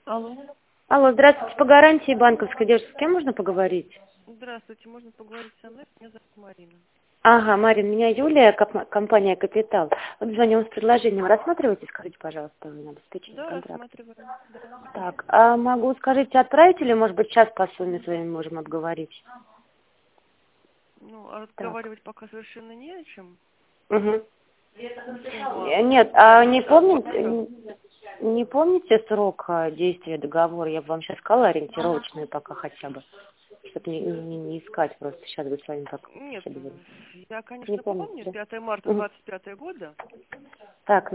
Алло. Алло, здравствуйте, по гарантии банковской девушки, с кем можно поговорить? Здравствуйте, можно поговорить со мной? Меня зовут Марина. Ага, Марин, меня Юлия, компания «Капитал». Вот звоню с предложением. Рассматриваете, скажите, пожалуйста, на обеспечение Да, контракта. рассматриваем. Да. Так, а могу, скажите, отправить или, может быть, сейчас по сумме с вами можем обговорить? Ну, а Так, разговаривать пока совершенно не о чем. угу. Сумма Нет, а не зависит от банка. помните, не помните срок действия договора? Я бы вам сейчас сказала ориентировочную пока хотя бы, чтобы не искать просто. Сейчас бы с вами так Нет, беседовали. я, Не конечно, помните, помню, да? 5 марта Мгм. 25 года. Так,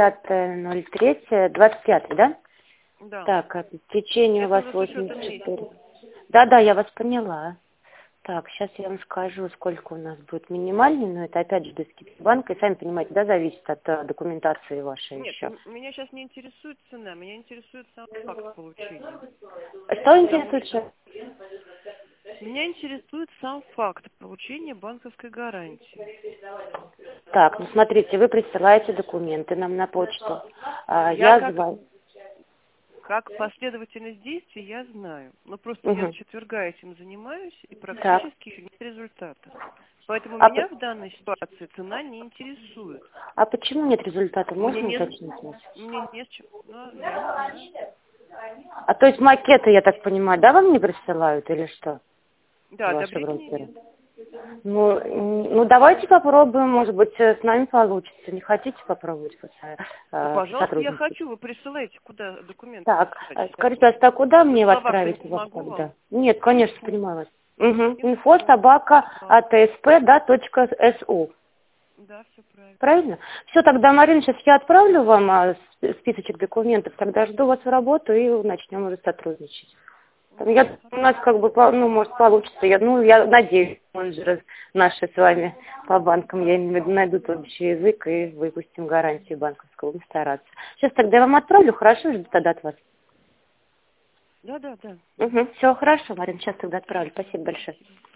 05.03.25, да? Да. Так, течение у Это вас уже с учетом 84. месяца. Да-да, я вас поняла. Так, сейчас я вам скажу, сколько у нас будет минимальный, но это опять же без скидки банка, и сами понимаете, да, зависит от документации вашей Нет, еще. меня сейчас не интересует цена, меня интересует сам факт получения. Что Потому интересует что сейчас? меня интересует сам факт получения банковской гарантии. Так, ну смотрите, вы присылаете документы нам на почту. Я Я как звоню. Как последовательность действий я знаю, но просто я с Угу. четверга этим занимаюсь и Так. практически еще нет результата. Поэтому А, меня в данной ситуации цена не интересует. а почему нет результата? Мне Можно не, уточнить вас? мне не с чем, ну, я не знаю. А то есть макеты, я так понимаю, да, вам не присылают или что? Да, Ваши одобрения брокеры? нет. Ну, давайте попробуем, может быть, с нами получится. Не хотите попробовать Ну, пожалуйста, я сотрудничать? хочу. Вы присылаете, куда документы Так, присылать? скажите, а куда На мне вас словах-то отправить не вас смогу тогда? вам. Нет, конечно, Инфу. понимаю вас. Угу. Инфо Инфу. собака Да, АТСП, да, .су. да, все правильно. Правильно? Все, тогда, Марина, сейчас я отправлю вам списочек документов, тогда жду вас в работу и начнем уже сотрудничать. Там у нас как бы, может, получится. Я надеюсь, менеджеры наши с вами по банкам, я имею в виду, найдут общий язык и выпустим гарантию банковского. Будем стараться. Сейчас тогда я вам отправлю, хорошо, жду тогда от вас. Да, да, да. Угу. Все хорошо, Марин, сейчас тогда отправлю. Спасибо большое. Спасибо.